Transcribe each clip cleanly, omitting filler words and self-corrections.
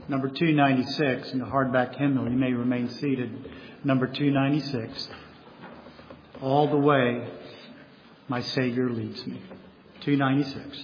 number 296 in the hardback hymnal. You may remain seated. Number 296. All the way my Savior leads me. 296.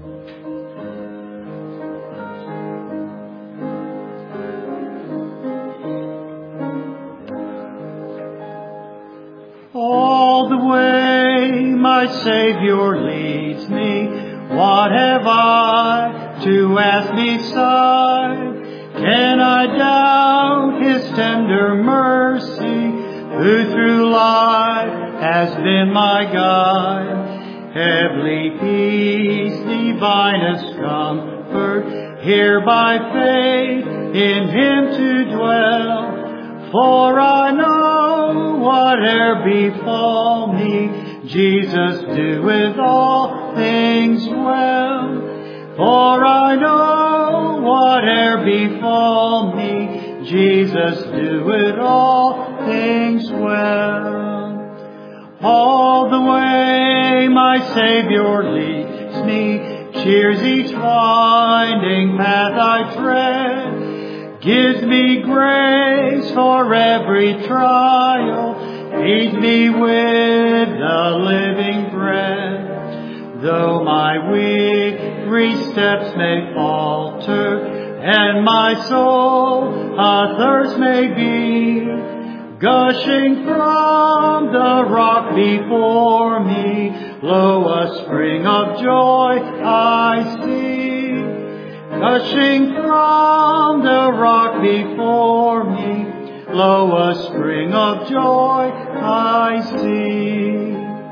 All the way my Savior leads me, what have I to ask beside? Can I doubt His tender mercy, who through life has been my guide? Heavenly peace, divinest comfort, here by faith in Him to dwell. For I know whate'er befall me, Jesus doeth all things well. For I know whate'er befall me, Jesus doeth all things well. All the way my Savior leads me, cheers each winding path I tread, gives me grace for every trial, feeds me with the living bread. Though my weary steps may falter, and my soul athirst may be, gushing from the rock before me, lo, a spring of joy I see. Gushing from the rock before me, lo, a spring of joy I see.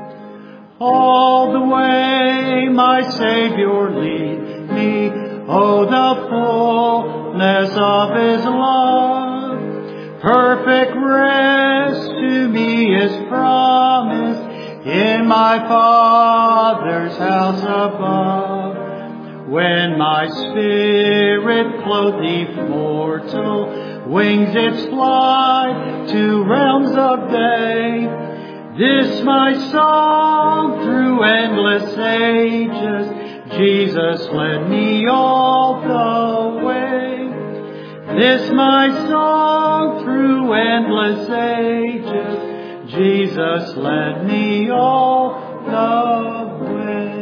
All the way my Savior leads me, oh, the fullness of His love. Perfect rest to me is promised in my Father's house above. When my spirit clothed immortal wings its flight to realms of day, this my song through endless ages, Jesus led me all the way. This my song through endless ages, Jesus led me all the way.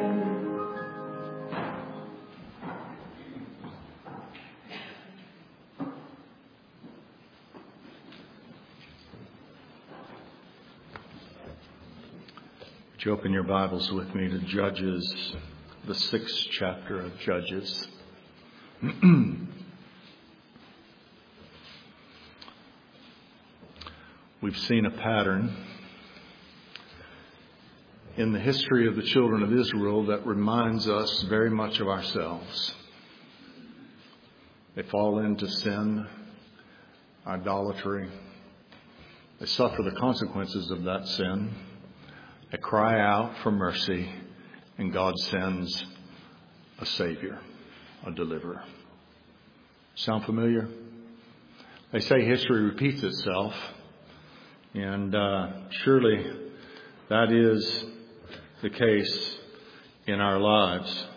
Would you open your Bibles with me to Judges, the 6th chapter of Judges. We've seen a pattern in the history of the children of Israel that reminds us very much of ourselves. They fall into sin, idolatry. They suffer the consequences of that sin. They cry out for mercy, and God sends a Savior, a deliverer. Sound familiar? They say history repeats itself, and surely that is the case in our lives.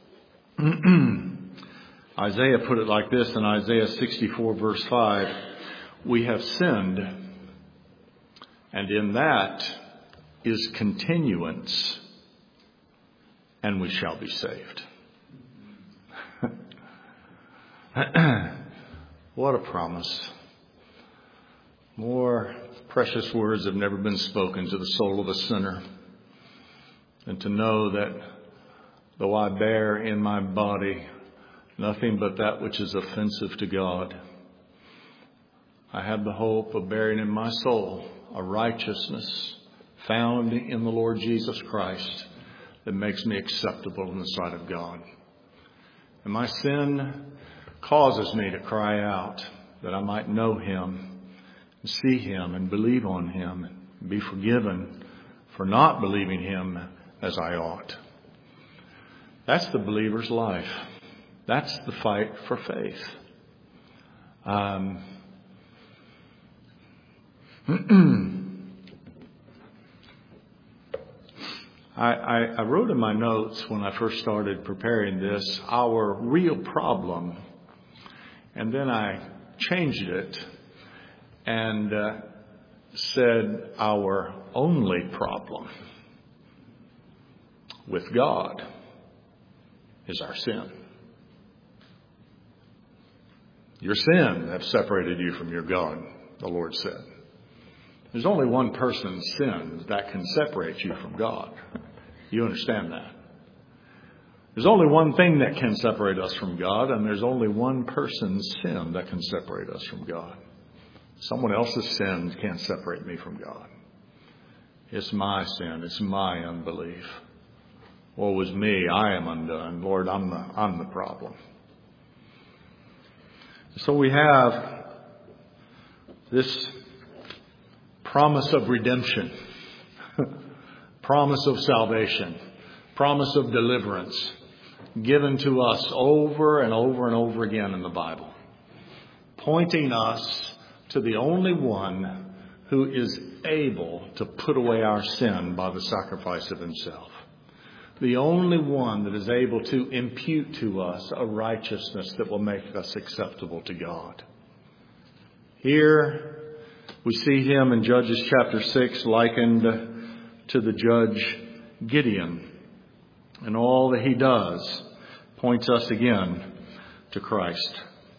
Isaiah put it like this in Isaiah 64 verse 5, we have sinned, and in that is continuance, and we shall be saved. What a promise. More precious words have never been spoken to the soul of a sinner than to know that though I bear in my body nothing but that which is offensive to God, I have the hope of bearing in my soul a righteousness found in the Lord Jesus Christ that makes me acceptable in the sight of God. And my sin causes me to cry out that I might know Him, and see Him, and believe on Him, and be forgiven for not believing Him as I ought. That's the believer's life. That's the fight for faith. I wrote in my notes when I first started preparing this, our real problem And then I changed it and said our only problem with God is our sin. Your sin have separated you from your God, the Lord said. There's only one person's sin that can separate you from God. You understand that? There's only one thing that can separate us from God, and there's only one person's sin that can separate us from God. Someone else's sin can't separate me from God. It's my sin. It's my unbelief. Woe is me. I am undone. Lord, I'm the problem. So we have this promise of redemption, promise of salvation, promise of deliverance given to us over and over and over again in the Bible, pointing us to the only one who is able to put away our sin by the sacrifice of himself. The only one that is able to impute to us a righteousness that will make us acceptable to God. Here we see him in Judges chapter 6 likened to the judge Gideon. And all that he does points us again to Christ.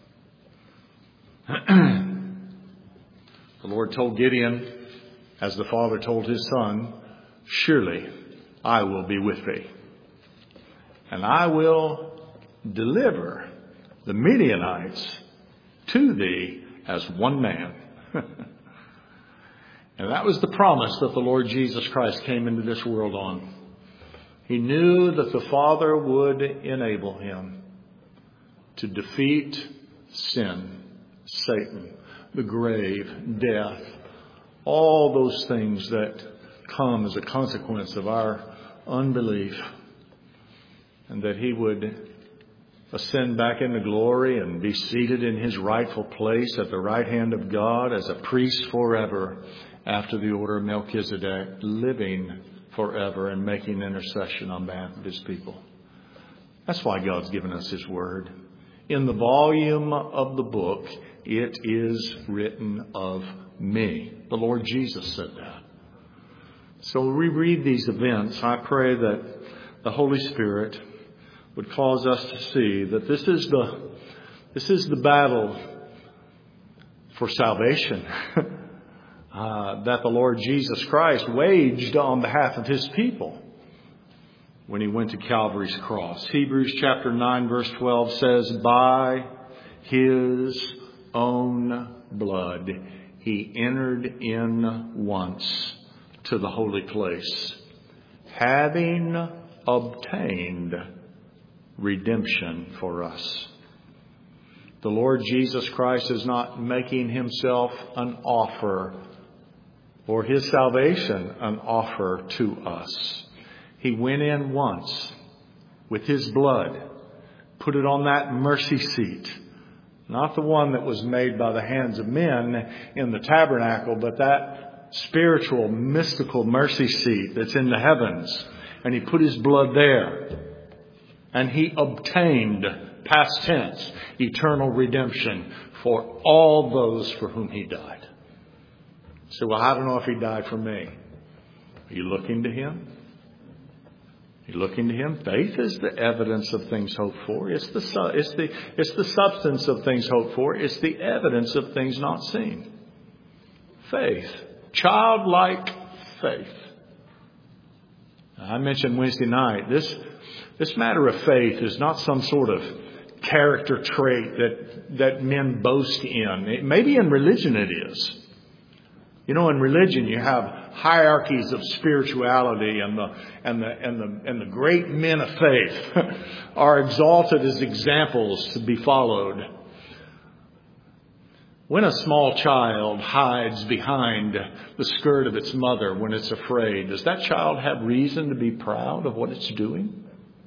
The Lord told Gideon, as the father told his son, surely I will be with thee, and I will deliver the Midianites to thee as one man. And that was the promise that the Lord Jesus Christ came into this world on. He knew that the Father would enable him to defeat sin, Satan, the grave, death, all those things that come as a consequence of our unbelief, and that he would ascend back into glory and be seated in his rightful place at the right hand of God as a priest forever after the order of Melchizedek, living forever and making intercession on behalf of his people. That's why God's given us his word. In the volume of the book, it is written of me. The Lord Jesus said that. So we read these events. I pray that the Holy Spirit would cause us to see that this is the battle for salvation that the Lord Jesus Christ waged on behalf of his people when he went to Calvary's cross. Hebrews chapter 9 verse 12 says, by his own blood he entered in once to the holy place, having obtained redemption for us. The Lord Jesus Christ is not making himself an offer or his salvation an offer to us. He went in once with his blood, put it on that mercy seat, not the one that was made by the hands of men in the tabernacle, but that spiritual, mystical mercy seat that's in the heavens. And he put his blood there. And he obtained, past tense, eternal redemption for all those for whom he died. So, well, I don't know if he died for me. Are you looking to him? Are you looking to him? Faith is the evidence of things hoped for. It's the substance of things hoped for. It's the evidence of things not seen. Faith. Childlike faith. I mentioned Wednesday night, this matter of faith is not some sort of character trait that men boast in. Maybe in religion it is. You know, in religion you have hierarchies of spirituality, and the great men of faith are exalted as examples to be followed. When a small child hides behind the skirt of its mother when it's afraid, does that child have reason to be proud of what it's doing?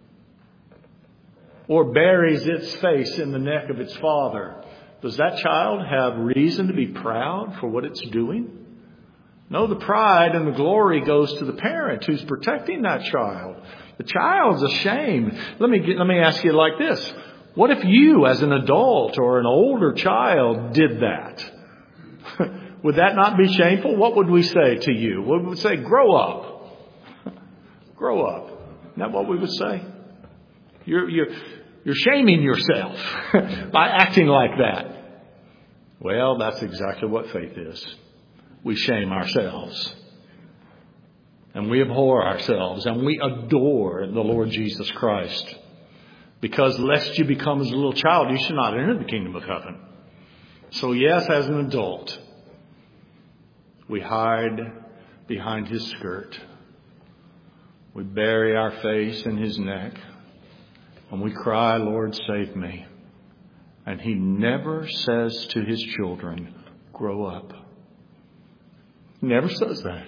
Or buries its face in the neck of its father, does that child have reason to be proud for what it's doing? No, the pride and the glory goes to the parent who's protecting that child. The child's ashamed. Let me ask you like this. What if you, as an adult or an older child, did that? Would that not be shameful? What would we say to you? We would say, grow up. Grow up. Isn't that what we would say? You're shaming yourself by acting like that. Well, that's exactly what faith is. We shame ourselves. And we abhor ourselves. And we adore the Lord Jesus Christ. Because lest you become as a little child, you should not enter the kingdom of heaven. So yes, as an adult, we hide behind His skirt. We bury our face in His neck. And we cry, Lord, save me. And He never says to His children, grow up. He never says that.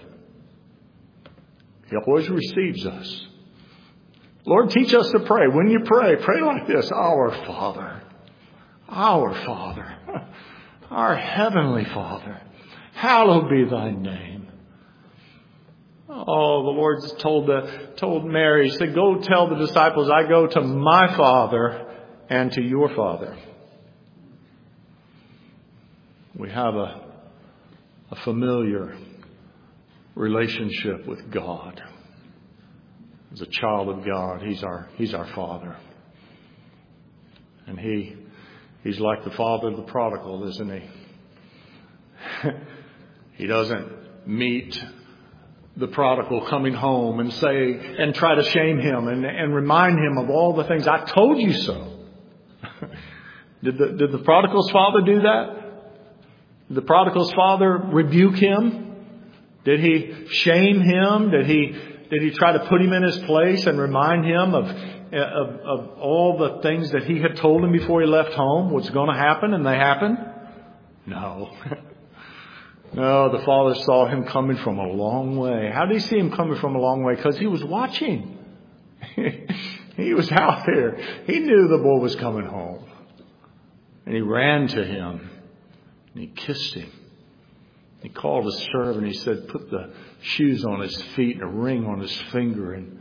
He always receives us. Lord, teach us to pray. When you pray, pray like this. Our Father, our Heavenly Father, hallowed be Thy name. Oh, the Lord told Mary, He said, go tell the disciples, I go to my Father and to your Father. We have a familiar relationship with God. As a child of God, He's our Father. And He's like the father of the prodigal, isn't He? He doesn't meet the prodigal coming home and say, and try to shame him and remind him of all the things. I told you so. Did the prodigal's father do that? Did the prodigal's father rebuke him? Did he shame him? Did he try to put him in his place and remind him of all the things that he had told him before he left home was going to happen, and they happened? No. No, the father saw him coming from a long way. How did he see him coming from a long way? Because he was watching. He was out there. He knew the boy was coming home. And he ran to him. And he kissed him. He called his servant. He said, put the shoes on his feet and a ring on his finger and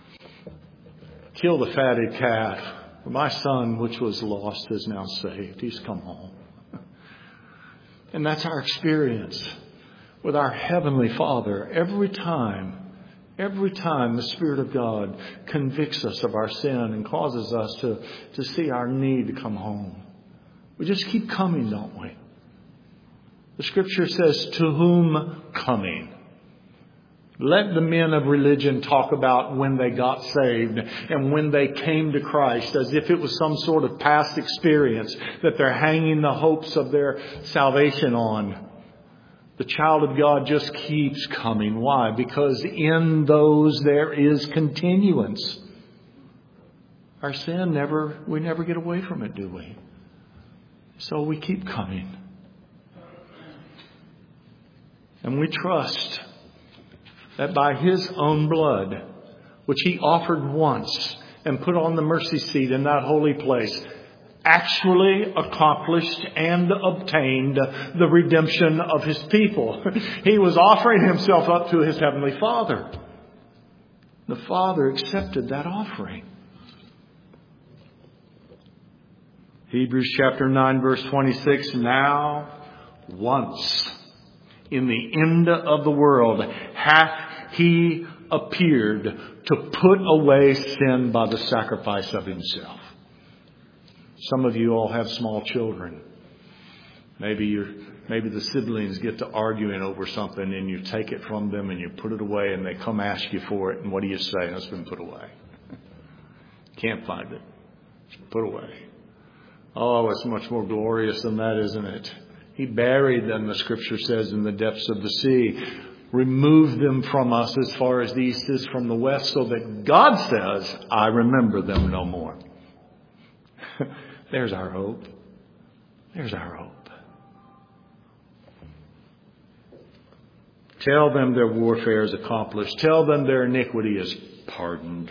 kill the fatted calf. For my son, which was lost, is now saved. He's come home. And that's our experience with our Heavenly Father. Every time the Spirit of God convicts us of our sin and causes us to see our need to come home. We just keep coming, don't we? The Scripture says, to whom coming? Let the men of religion talk about when they got saved and when they came to Christ as if it was some sort of past experience that they're hanging the hopes of their salvation on. The child of God just keeps coming. Why? Because in those there is continuance. Our sin we never get away from it, do we? So we keep coming. And we trust that by His own blood, which He offered once and put on the mercy seat in that holy place, actually accomplished and obtained the redemption of His people. He was offering Himself up to His Heavenly Father. The Father accepted that offering. Hebrews chapter 9 verse 26, now once in the end of the world hath He appeared to put away sin by the sacrifice of Himself. Some of you all have small children. Maybe the siblings get to arguing over something and you take it from them and you put it away and they come ask you for it. And what do you say? It's been put away. Can't find it. It's been put away. Oh, it's much more glorious than that, isn't it? He buried them, the Scripture says, in the depths of the sea. Removed them from us as far as the east is from the west, so that God says, I remember them no more. There's our hope. There's our hope. Tell them their warfare is accomplished. Tell them their iniquity is pardoned.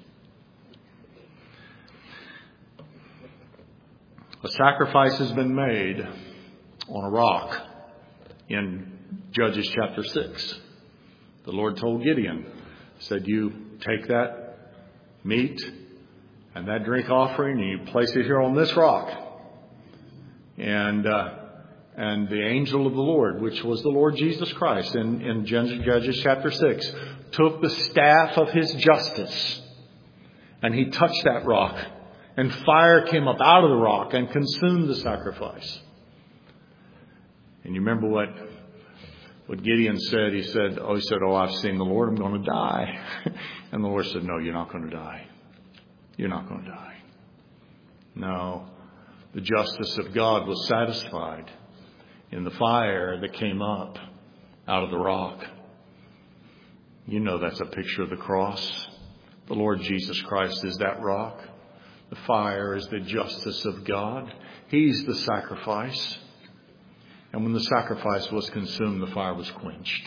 A sacrifice has been made on a rock in Judges chapter 6. The Lord told Gideon, said, you take that meat And that drink offering, you place it here on this rock. And the angel of the Lord, which was the Lord Jesus Christ in Judges chapter 6, took the staff of his justice and he touched that rock. And fire came up out of the rock and consumed the sacrifice. And you remember what Gideon said? He said, I've seen the Lord. I'm going to die. And the Lord said, no, you're not going to die. You're not going to die. No, the justice of God was satisfied in the fire that came up out of the rock. You know that's a picture of the cross. The Lord Jesus Christ is that rock. The fire is the justice of God. He's the sacrifice. And when the sacrifice was consumed, the fire was quenched.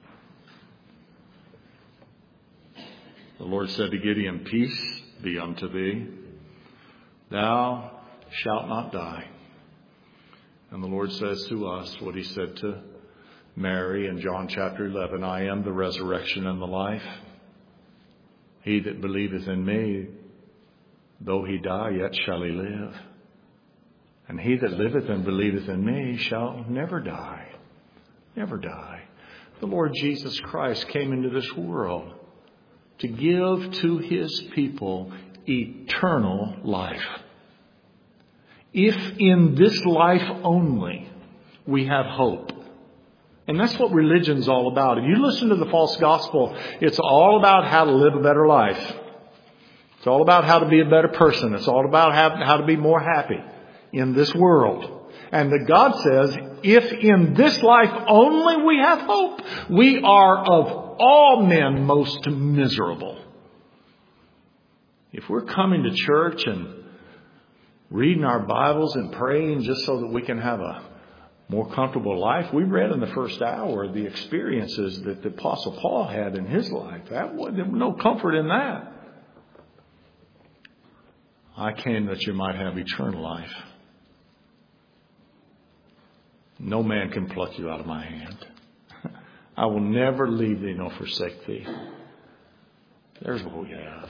The Lord said to Gideon, peace be unto thee. Thou shalt not die. And the Lord says to us what he said to Mary in John chapter 11, I am the resurrection and the life. He that believeth in me, though he die, yet shall he live. And he that liveth and believeth in me shall never die. Never die. The Lord Jesus Christ came into this world to give to his people eternal life. If in this life only we have hope. And that's what religion's all about. If you listen to the false gospel, it's all about how to live a better life. It's all about how to be a better person. It's all about how to be more happy in this world. And that God says, if in this life only we have hope, we are of all men most miserable. If we're coming to church and reading our Bibles and praying just so that we can have a more comfortable life, we read in the first hour the experiences that the Apostle Paul had in his life. There was no comfort in that. I came that you might have eternal life. No man can pluck you out of my hand. I will never leave thee nor forsake thee. There's what we have.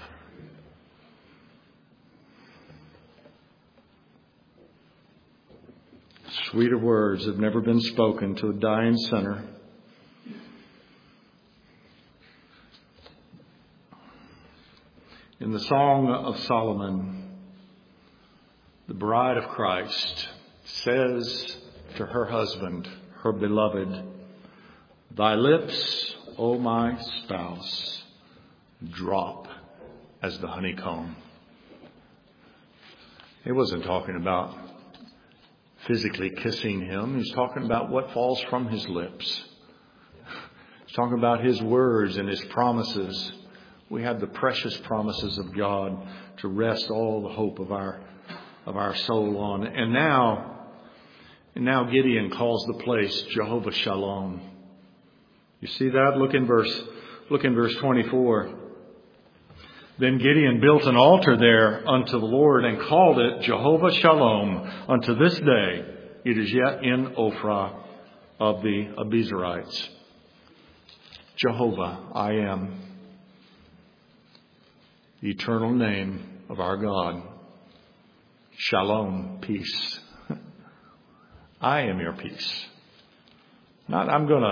Sweeter words have never been spoken to a dying sinner. In the Song of Solomon, the bride of Christ says to her husband, her beloved, thy lips, O my spouse, drop as the honeycomb. He wasn't talking about physically kissing him. He's talking about what falls from his lips. He's talking about his words and his promises. We have the precious promises of God to rest all the hope of our soul on. And now Gideon calls the place Jehovah Shalom. You see that? Look in verse 24. Then Gideon built an altar there unto the Lord and called it Jehovah Shalom. Unto this day it is yet in Ophrah of the Abiezrites. Jehovah, I am. The eternal name of our God. Shalom, peace. I am your peace. Not I'm going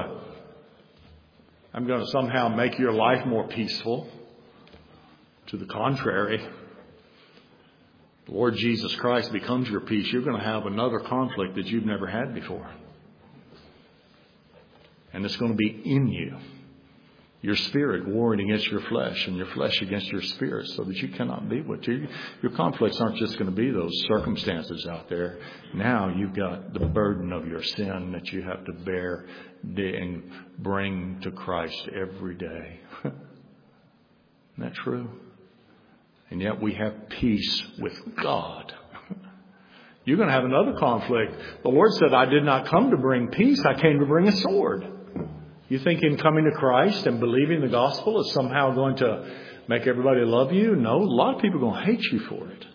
to somehow make your life more peaceful. To the contrary, the Lord Jesus Christ becomes your peace. You're going to have another conflict that you've never had before. And it's going to be in you. Your spirit warring against your flesh and your flesh against your spirit so that you cannot be what you... Your conflicts aren't just going to be those circumstances out there. Now you've got the burden of your sin that you have to bear and bring to Christ every day. Isn't that true? And yet we have peace with God. You're going to have another conflict. The Lord said, I did not come to bring peace. I came to bring a sword. You think in coming to Christ and believing the gospel is somehow going to make everybody love you? No, a lot of people are going to hate you for it.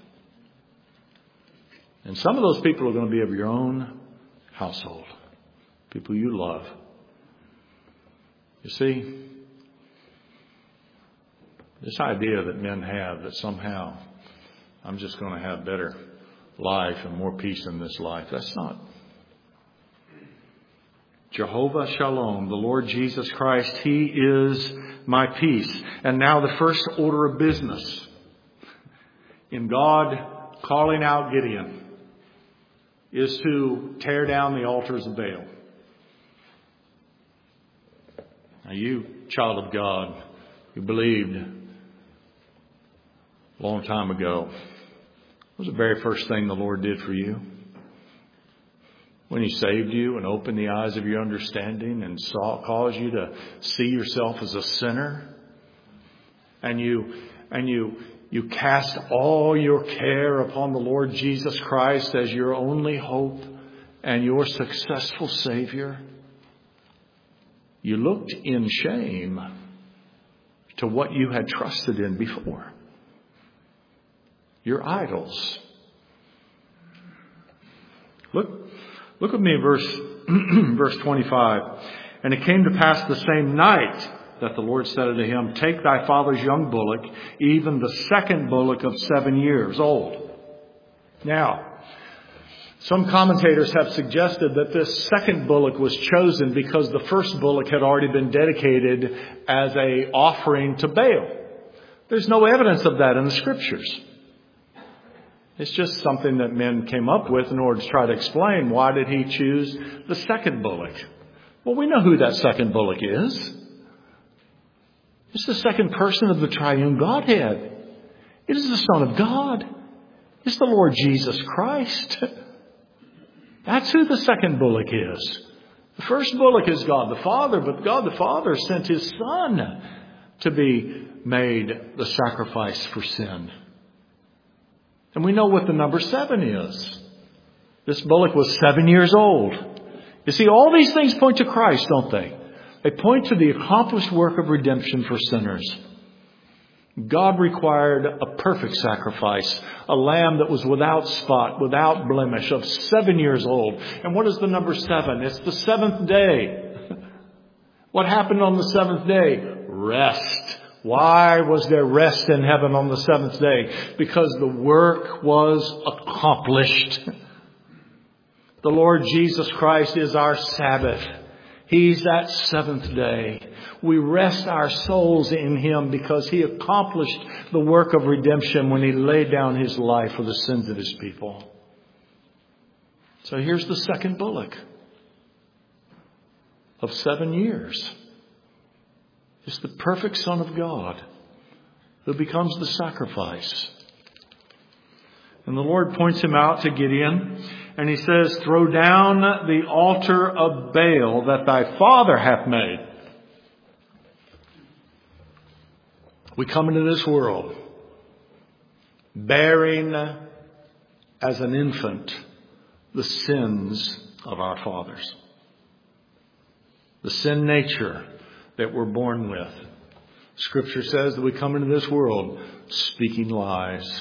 And some of those people are going to be of your own household. People you love. You see, this idea that men have that somehow I'm just going to have better life and more peace in this life. That's not. Jehovah Shalom, the Lord Jesus Christ, He is my peace. And now the first order of business in God calling out Gideon is to tear down the altars of Baal. Now you, child of God, you believed a long time ago, what was the very first thing the Lord did for you? When He saved you and opened the eyes of your understanding and caused you to see yourself as a sinner, and you cast all your care upon the Lord Jesus Christ as your only hope and your successful Savior, you looked in shame to what you had trusted in before. Your idols. Look at me, verse 25. And it came to pass the same night that the Lord said unto him, Take thy father's young bullock, even the second bullock of 7 years old. Now, some commentators have suggested that this second bullock was chosen because the first bullock had already been dedicated as an offering to Baal. There's no evidence of that in the Scriptures. It's just something that men came up with in order to try to explain why did He choose the second bullock. Well, we know who that second bullock is. It's the second person of the triune Godhead. It is the Son of God. It's the Lord Jesus Christ. That's who the second bullock is. The first bullock is God the Father, but God the Father sent His Son to be made the sacrifice for sin. And we know what the number 7 is. This bullock was 7 years old. You see, all these things point to Christ, don't they? They point to the accomplished work of redemption for sinners. God required a perfect sacrifice, a lamb that was without spot, without blemish, of 7 years old. And what is the number 7? It's the 7th day. What happened on the 7th day? Rest. Why was there rest in heaven on the 7th day? Because the work was accomplished. The Lord Jesus Christ is our Sabbath. He's that 7th day. We rest our souls in Him because He accomplished the work of redemption when He laid down His life for the sins of His people. So here's the second bullock of 7 years. It's the perfect Son of God who becomes the sacrifice. And the Lord points him out to Gideon, and He says, Throw down the altar of Baal that thy father hath made. We come into this world bearing as an infant the sins of our fathers. The sin nature that we're born with. Scripture says that we come into this world speaking lies.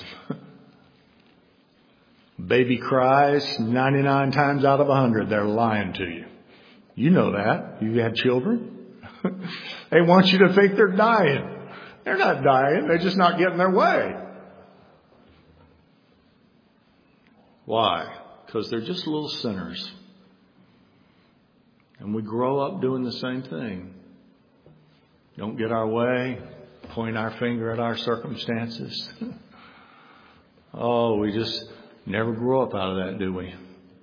Baby cries 99 times out of 100. They're lying to you. You know that. You had children. They want you to think they're dying. They're not dying. They're just not getting their way. Why? Because they're just little sinners. And we grow up doing the same thing. Don't get our way, point our finger at our circumstances. Oh, we just never grow up out of that, do we?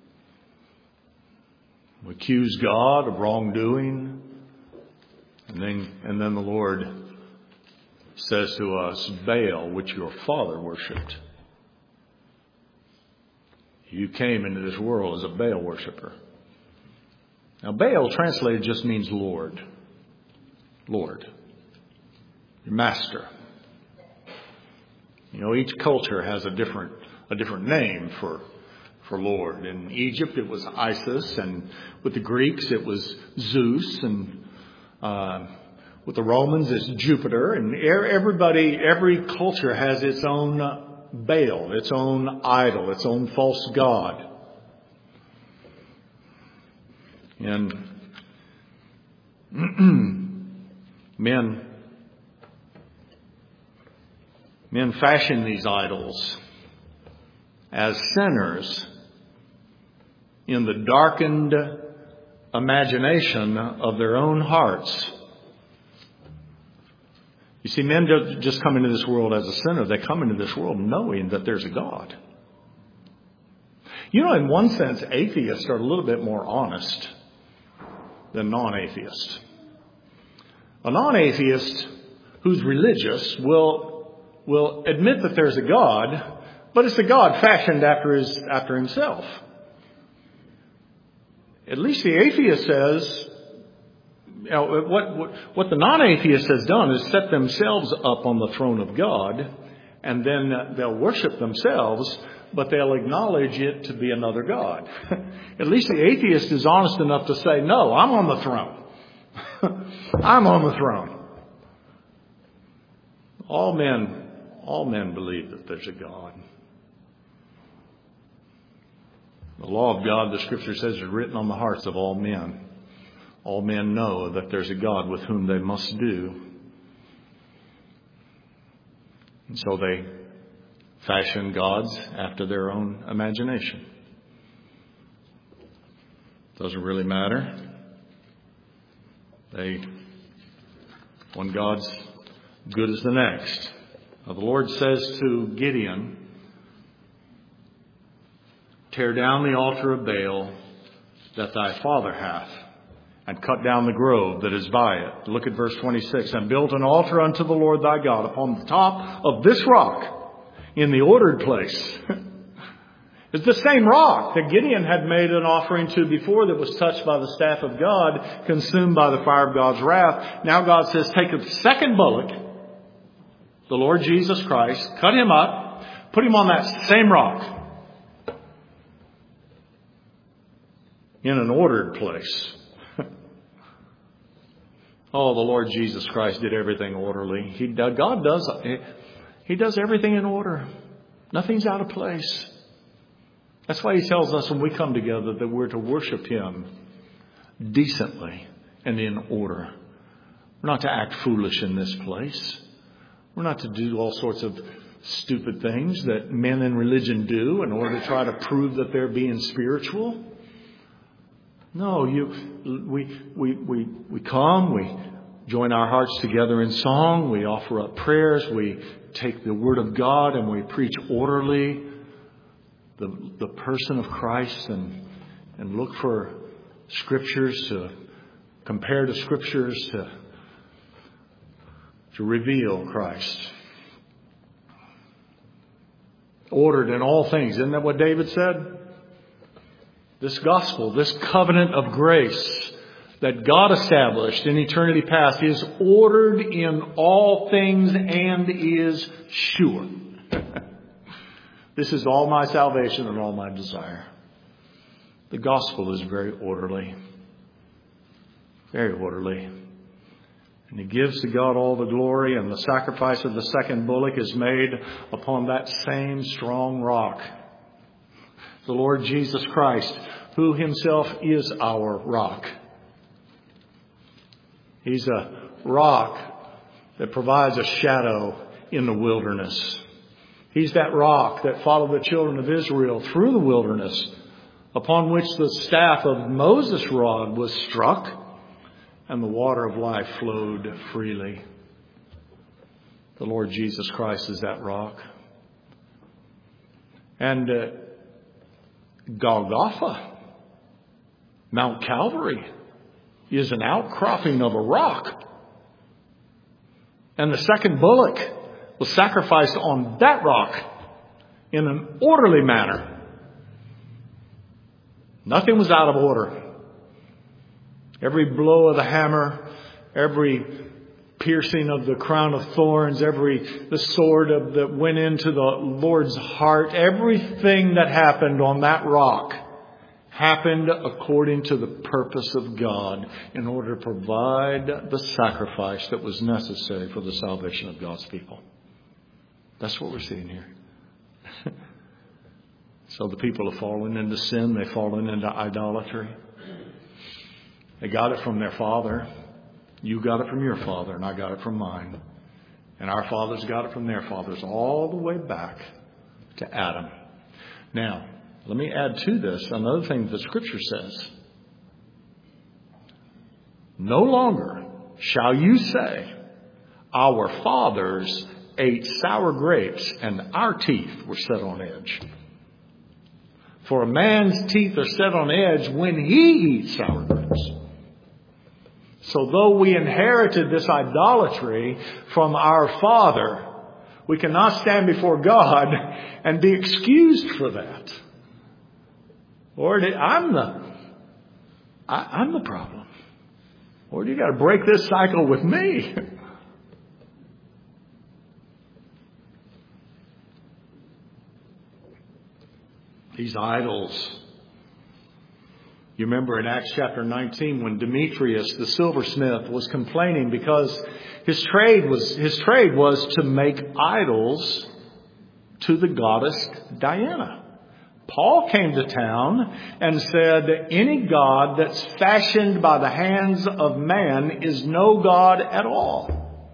We accuse God of wrongdoing, and then the Lord says to us, Baal, which your father worshipped. You came into this world as a Baal worshiper. Now, Baal translated just means Lord. Lord, your master. You know, each culture has a different name for Lord. In Egypt, it was Isis, and with the Greeks, it was Zeus, and with the Romans, it's Jupiter. And every culture has its own Baal, its own idol, its own false god. And Men fashion these idols as sinners in the darkened imagination of their own hearts. You see, men don't just come into this world as a sinner. They come into this world knowing that there's a God. You know, in one sense, atheists are a little bit more honest than non-atheists. A non-atheist who's religious will admit that there's a God, but it's a God fashioned after himself. At least the atheist says, you know, what the non-atheist has done is set themselves up on the throne of God, and then they'll worship themselves, but they'll acknowledge it to be another God. At least the atheist is honest enough to say, no, I'm on the throne. I'm on the throne. All men believe that there's a God. The law of God, the Scripture says, is written on the hearts of all men. All men know that there's a God with whom they must do. And so they fashion gods after their own imagination. Doesn't really matter. One God's good as the next. Now, the Lord says to Gideon, tear down the altar of Baal that thy father hath, and cut down the grove that is by it. Look at verse 26. And build an altar unto the Lord thy God upon the top of this rock in the ordered place. It's the same rock that Gideon had made an offering to before that was touched by the staff of God, consumed by the fire of God's wrath. Now God says, take a second bullock, the Lord Jesus Christ, cut him up, put him on that same rock in an ordered place. Oh, the Lord Jesus Christ did everything orderly. God does everything in order. Nothing's out of place. That's why he tells us when we come together that we're to worship him decently and in order. We're not to act foolish in this place. We're not to do all sorts of stupid things that men in religion do in order to try to prove that they're being spiritual. No, we come, we join our hearts together in song, we offer up prayers, we take the Word of God and we preach orderly the person of Christ and look for Scriptures to compare to Scriptures to reveal Christ. Ordered in all things. Isn't that what David said? This gospel, this covenant of grace that God established in eternity past is ordered in all things and is sure. This is all my salvation and all my desire. The gospel is very orderly. Very orderly. And he gives to God all the glory, and the sacrifice of the second bullock is made upon that same strong rock. The Lord Jesus Christ, who himself is our rock. He's a rock that provides a shadow in the wilderness. He's that rock that followed the children of Israel through the wilderness, upon which the staff of Moses' rod was struck, and the water of life flowed freely. The Lord Jesus Christ is that rock. And Golgotha, Mount Calvary, is an outcropping of a rock. And the second bullock was sacrificed on that rock in an orderly manner. Nothing was out of order. Every blow of the hammer, every piercing of the crown of thorns, the sword that went into the Lord's heart, everything that happened on that rock happened according to the purpose of God in order to provide the sacrifice that was necessary for the salvation of God's people. That's what we're seeing here. So the people have fallen into sin. They've fallen into idolatry. They got it from their father. You got it from your father, and I got it from mine. And our fathers got it from their fathers all the way back to Adam. Now, let me add to this another thing the Scripture says. No longer shall you say, our fathers ate sour grapes and our teeth were set on edge. For a man's teeth are set on edge when he eats sour grapes. So though we inherited this idolatry from our father, we cannot stand before God and be excused for that. Lord, I'm the problem. Lord, you got to break this cycle with me. These idols. You remember in Acts chapter 19 when Demetrius, the silversmith, was complaining because his trade was to make idols to the goddess Diana. Paul came to town and said, any god that's fashioned by the hands of man is no god at all.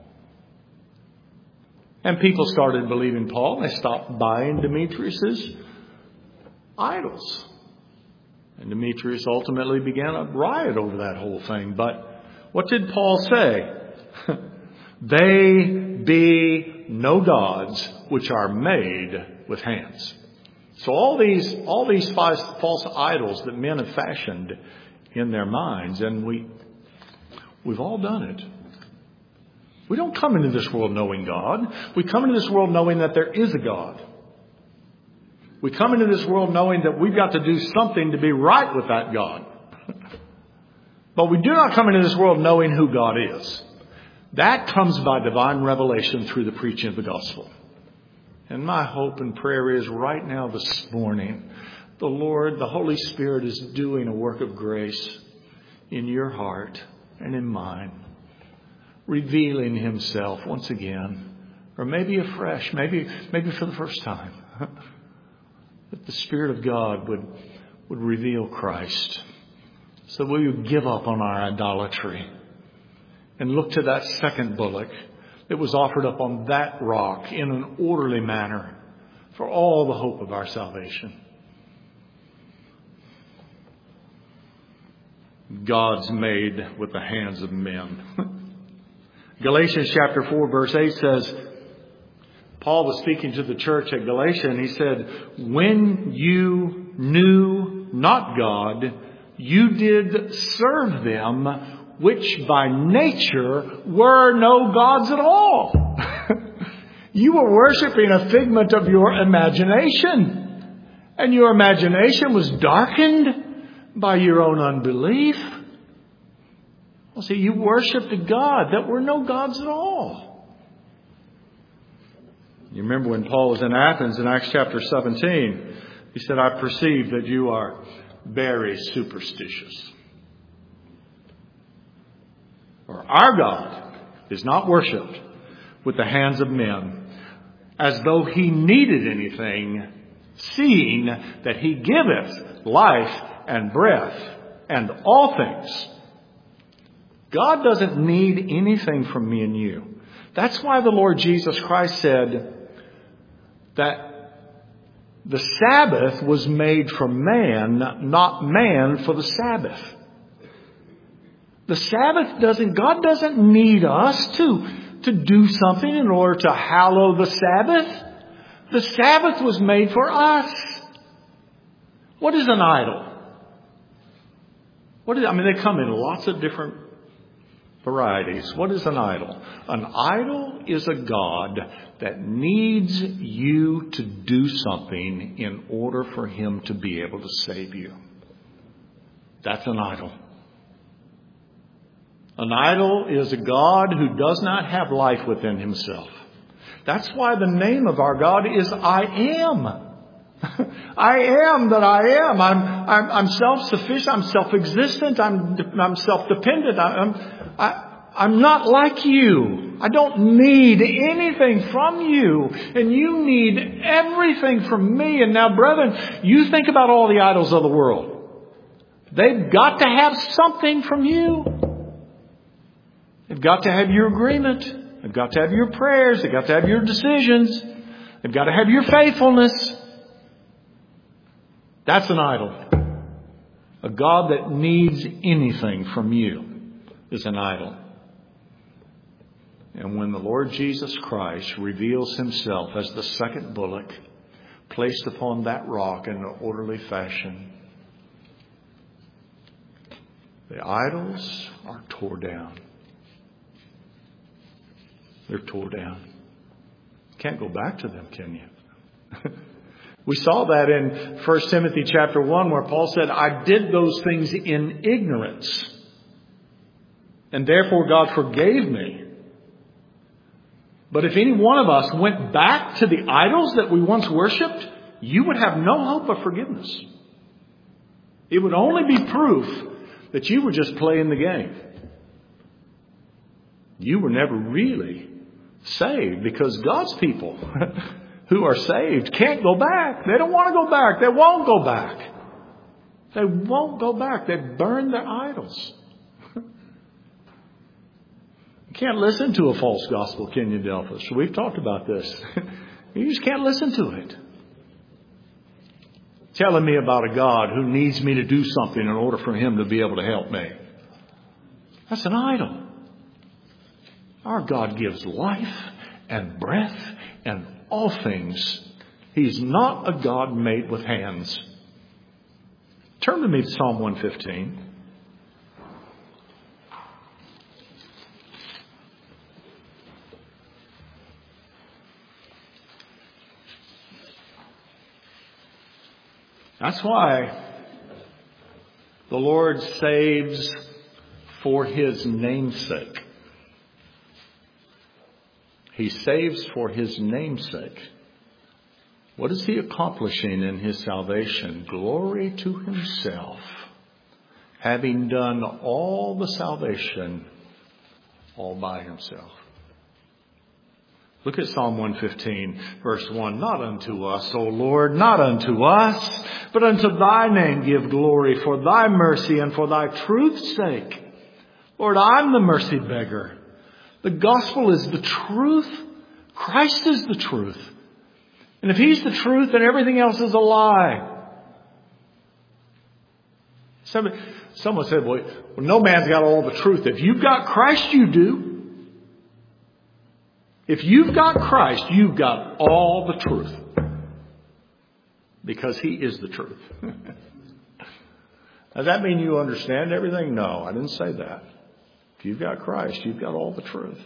And people started believing Paul. They stopped buying Demetrius's idols. And Demetrius ultimately began a riot over that whole thing. But what did Paul say? They be no gods which are made with hands. So all these false idols that men have fashioned in their minds, and we've all done it. We don't come into this world knowing God. We come into this world knowing that there is a God. We come into this world knowing that we've got to do something to be right with that God. But we do not come into this world knowing who God is. That comes by divine revelation through the preaching of the gospel. And my hope and prayer is right now this morning, the Lord, the Holy Spirit is doing a work of grace in your heart and in mine, revealing Himself once again, or maybe afresh, maybe for the first time. That the Spirit of God would reveal Christ. So will you give up on our idolatry and look to that second bullock that was offered up on that rock in an orderly manner for all the hope of our salvation. Gods made with the hands of men. Galatians chapter 4 verse 8 says, Paul was speaking to the church at Galatia and he said, when you knew not God, you did serve them, which by nature were no gods at all. You were worshiping a figment of your imagination. And your imagination was darkened by your own unbelief. Well, see, you worshipped a God that were no gods at all. You remember when Paul was in Athens in Acts chapter 17, he said, I perceive that you are very superstitious. For our God is not worshipped with the hands of men as though He needed anything, seeing that He giveth life and breath and all things. God doesn't need anything from me and you. That's why the Lord Jesus Christ said that the Sabbath was made for man, not man for the Sabbath. The Sabbath God doesn't need us to do something in order to hallow the Sabbath. The Sabbath was made for us. What is an idol? They come in lots of different varieties. What is an idol? An idol is a god that needs you to do something in order for Him to be able to save you. That's an idol. An idol is a God who does not have life within Himself. That's why the name of our God is I Am. I am that I am. I'm self-sufficient. I'm self-existent. I'm self-dependent. I'm not like you. I don't need anything from you. And you need everything from me. And now, brethren, you think about all the idols of the world. They've got to have something from you. They've got to have your agreement. They've got to have your prayers. They've got to have your decisions. They've got to have your faithfulness. That's an idol. A God that needs anything from you is an idol. And when the Lord Jesus Christ reveals himself as the second bullock placed upon that rock in an orderly fashion, the idols are tore down. They're tore down. Can't go back to them, can you? We saw that in 1 Timothy chapter 1 where Paul said, I did those things in ignorance, and therefore God forgave me. But if any one of us went back to the idols that we once worshipped, you would have no hope of forgiveness. It would only be proof that you were just playing the game. You were never really saved, because God's people who are saved can't go back. They don't want to go back. They won't go back. They won't go back. They burn their idols. You can't listen to a false gospel, can you, Delphus? We've talked about this. You just can't listen to it. Telling me about a God who needs me to do something in order for him to be able to help me. That's an idol. Our God gives life and breath and all things. He's not a God made with hands. Turn to me to Psalm 115. That's why the Lord saves for his name's sake. He saves for his name's sake. What is he accomplishing in his salvation? Glory to himself, having done all the salvation all by himself. Look at Psalm 115, verse 1. Not unto us, O Lord, not unto us, but unto thy name give glory for thy mercy and for thy truth's sake. Lord, I'm the mercy beggar. The gospel is the truth. Christ is the truth. And if he's the truth, then everything else is a lie. Someone said, well, no man's got all the truth. If you've got Christ, you do. If you've got Christ, you've got all the truth. Because he is the truth. Does that mean you understand everything? No, I didn't say that. If you've got Christ, you've got all the truth.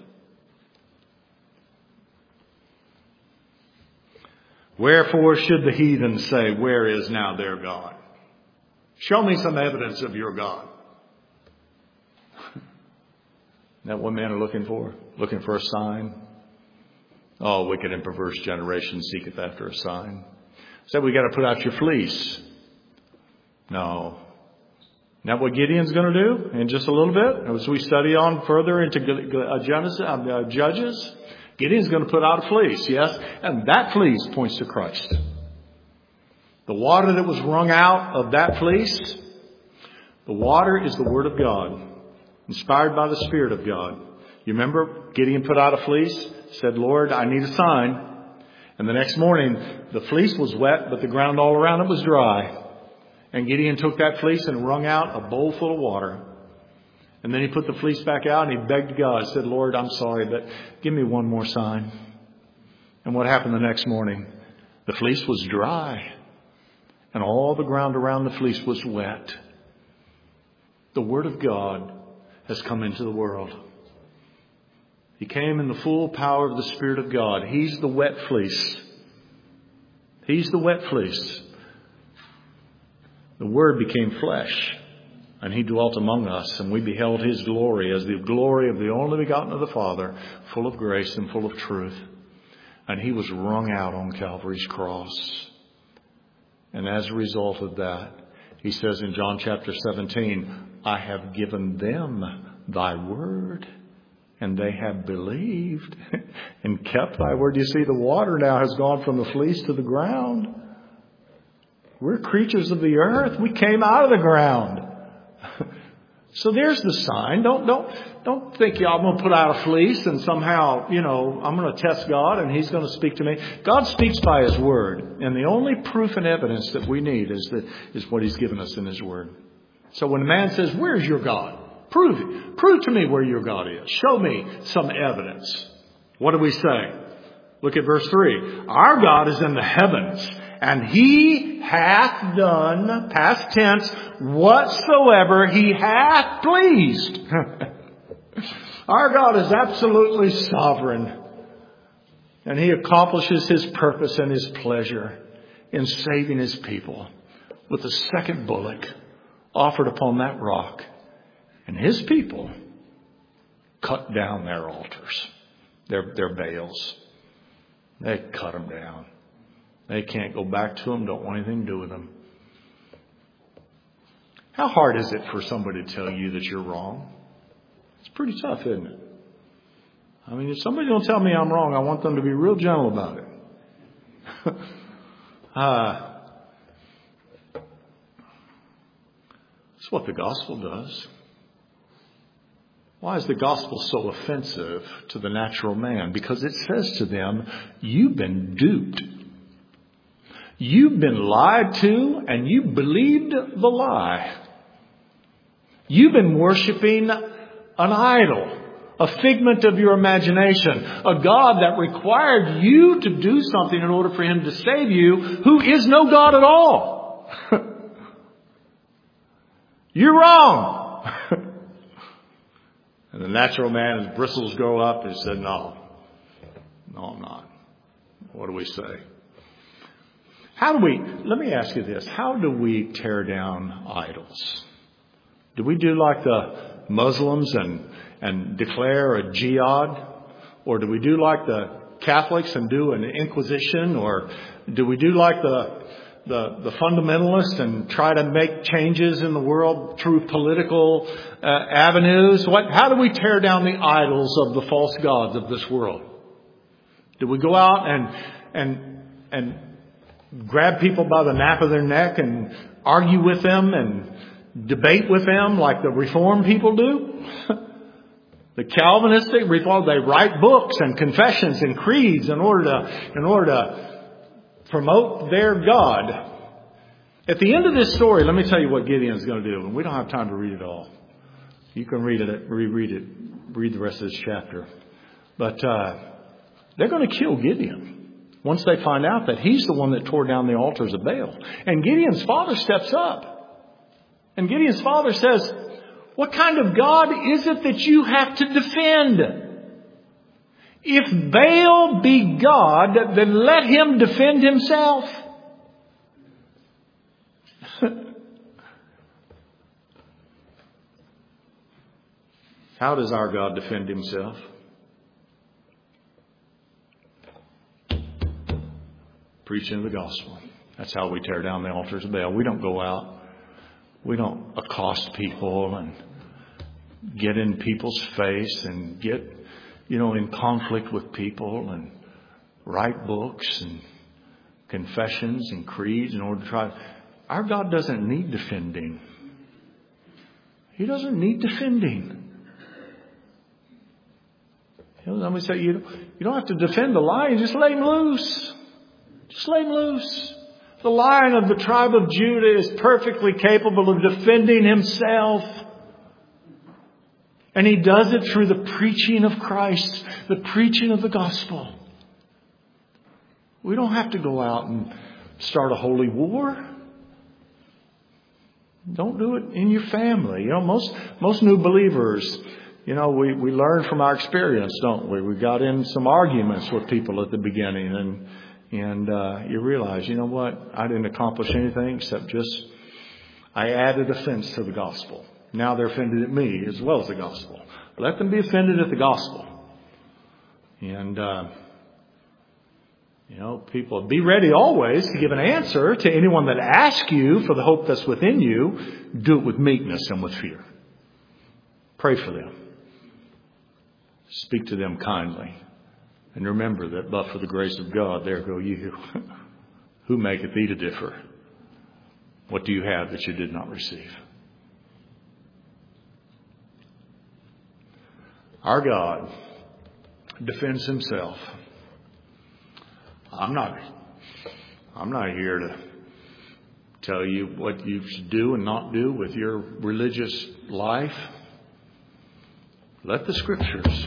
Wherefore should the heathen say, where is now their God? Show me some evidence of your God. Isn't that what men are looking for? Looking for a sign? Oh, wicked and perverse generation seeketh after a sign. Said we got to put out your fleece. No. Isn't that what Gideon's going to do in just a little bit? As we study on further into Judges, Gideon's going to put out a fleece, yes? And that fleece points to Christ. The water that was wrung out of that fleece, the water is the Word of God, inspired by the Spirit of God. You remember Gideon put out a fleece, said, Lord, I need a sign. And the next morning, the fleece was wet, but the ground all around it was dry. And Gideon took that fleece and wrung out a bowl full of water. And then he put the fleece back out and he begged God, said, Lord, I'm sorry, but give me one more sign. And what happened the next morning? The fleece was dry. And all the ground around the fleece was wet. The Word of God has come into the world. He came in the full power of the Spirit of God. He's the wet fleece. He's the wet fleece. The Word became flesh, and he dwelt among us, and we beheld his glory as the glory of the only begotten of the Father, full of grace and full of truth. And he was wrung out on Calvary's cross. And as a result of that, he says in John chapter 17, I have given them thy word, and they have believed and kept thy word. You see, the water now has gone from the fleece to the ground. We're creatures of the earth. We came out of the ground. So there's the sign. Don't think I'm going to put out a fleece and somehow, I'm going to test God and He's going to speak to me. God speaks by His Word. And the only proof and evidence that we need is what He's given us in His Word. So when a man says, "Where's your God?" Prove it. Prove to me where your God is. Show me some evidence. What do we say? Look at verse 3. Our God is in the heavens, and He hath done, past tense, whatsoever He hath pleased. Our God is absolutely sovereign, and He accomplishes His purpose and His pleasure in saving His people with the second bullock offered upon that rock. And His people cut down their altars, their Baals. They cut them down. They can't go back to them, don't want anything to do with them. How hard is it for somebody to tell you that you're wrong? It's pretty tough, isn't it? I mean, if somebody don't tell me I'm wrong, I want them to be real gentle about it. That's what the gospel does. Why is the gospel so offensive to the natural man? Because it says to them, you've been duped. You've been lied to and you believed the lie. You've been worshiping an idol, a figment of your imagination, a God that required you to do something in order for Him to save you, who is no God at all. You're wrong. And the natural man, his bristles go up, he said, no, I'm not. What do we say? Let me ask you this, how do we tear down idols? Do we do like the Muslims and declare a jihad? Or do we do like the Catholics and do an inquisition? Or do we do like the fundamentalists and try to make changes in the world through political avenues? How do we tear down the idols of the false gods of this world? Do we go out and grab people by the nape of their neck and argue with them and debate with them like the Reformed people do? The Calvinistic Reformed, they write books and confessions and creeds in order to promote their God. At the end of this story, let me tell you what Gideon's going to do. And we don't have time to read it all. You can read it, reread it, read the rest of this chapter. But they're going to kill Gideon once they find out that he's the one that tore down the altars of Baal. And Gideon's father steps up. And Gideon's father says, what kind of God is it that you have to defend? If Baal be God, then let him defend himself. How does our God defend Himself? Preaching the gospel. That's how we tear down the altars of Baal. We don't go out. We don't accost people and get in people's face and get, in conflict with people and write books and confessions and creeds in order to try. Our God doesn't need defending. He doesn't need defending. Somebody say, you don't have to defend the lion, just let him loose. Just let him loose. The Lion of the tribe of Judah is perfectly capable of defending himself. And he does it through the preaching of Christ, the preaching of the gospel. We don't have to go out and start a holy war. Don't do it in your family. Most new believers, we learn from our experience, don't we? We got in some arguments with people at the beginning and you realize, you know what? I didn't accomplish anything except just I added offense to the gospel. Now they're offended at me as well as the gospel. Let them be offended at the gospel. And, people, be ready always to give an answer to anyone that asks you for the hope that's within you. Do it with meekness and with fear. Pray for them. Speak to them kindly. And remember that but for the grace of God, there go you. Who maketh thee to differ? What do you have that you did not receive? Our God defends himself. I'm not here to tell you what you should do and not do with your religious life. Let the Scriptures.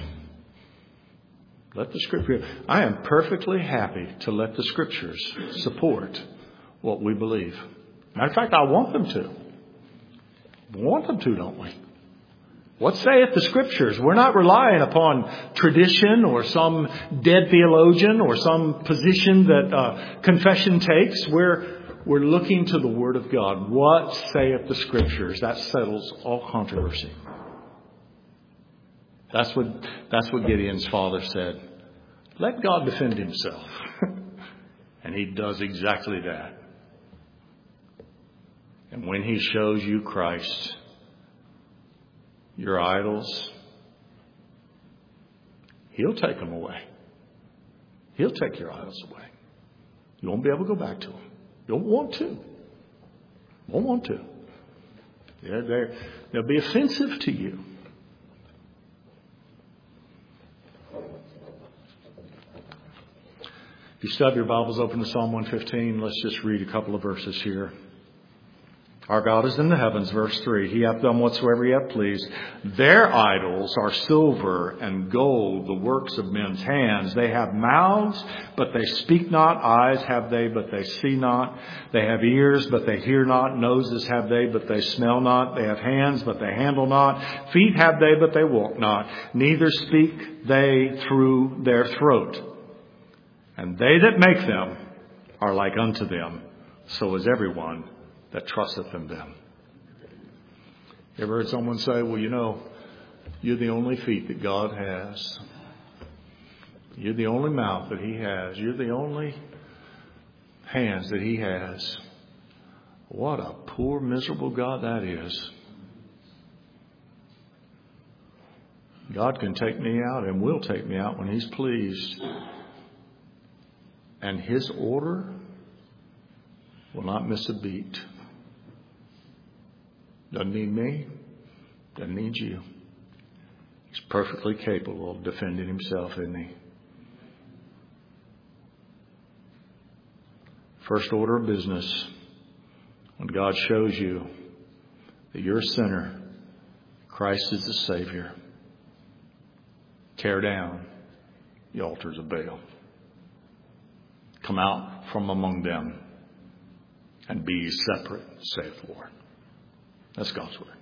I am perfectly happy to let the Scriptures support what we believe. Matter of fact, I want them to. We want them to, don't we? What saith the Scriptures? We're not relying upon tradition or some dead theologian or some position that confession takes. We're looking to the Word of God. What saith the Scriptures? That settles all controversy. That's what Gideon's father said. Let God defend himself. And he does exactly that. And when he shows you Christ, your idols, he'll take them away. He'll take your idols away. You won't be able to go back to them. You don't want to. Won't want to. They'll be offensive to you. If you still have your Bibles open to Psalm 115, let's just read a couple of verses here. Our God is in the heavens, verse 3. He hath done whatsoever he hath pleased. Their idols are silver and gold, the works of men's hands. They have mouths, but they speak not. Eyes have they, but they see not. They have ears, but they hear not. Noses have they, but they smell not. They have hands, but they handle not. Feet have they, but they walk not. Neither speak they through their throat. And they that make them are like unto them. So is everyone that trusteth in them. You ever heard someone say, well, you're the only feet that God has. You're the only mouth that he has. You're the only hands that he has. What a poor, miserable God that is. God can take me out and will take me out when he's pleased. And his order will not miss a beat. Doesn't need me. Doesn't need you. He's perfectly capable of defending himself, isn't he? First order of business. When God shows you that you're a sinner, Christ is the Savior, tear down the altars of Baal. Come out from among them and be ye separate, saith the Lord. That's God's word.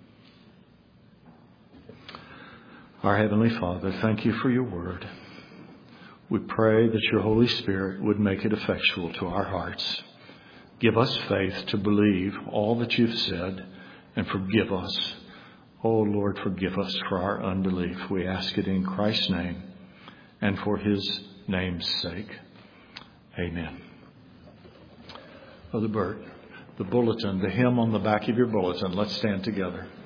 Our Heavenly Father, thank you for your word. We pray that your Holy Spirit would make it effectual to our hearts. Give us faith to believe all that you've said and forgive us. Oh Lord, forgive us for our unbelief. We ask it in Christ's name and for his name's sake. Amen. Brother Bert, the bulletin, the hymn on the back of your bulletin. Let's stand together.